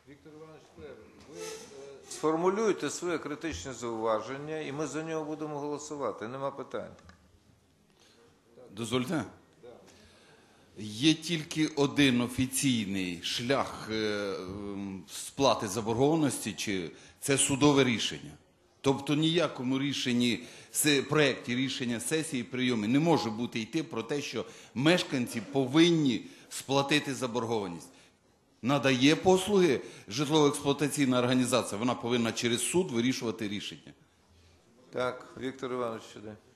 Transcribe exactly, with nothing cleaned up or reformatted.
Віктор Іванович Клевер, ви е, сформулюйте своє критичне зауваження, і ми за нього будемо голосувати. Нема питань. Дозвольте? Є тільки один офіційний шлях е, сплати заборгованості, чи це судове рішення. Тобто ніякому рішенні, проєкті рішення сесії прийомі не може бути йти про те, що мешканці повинні сплатити заборгованість. Надає послуги житлово-експлуатаційна організація, вона повинна через суд вирішувати рішення. Так, Віктор Іванович, сюди.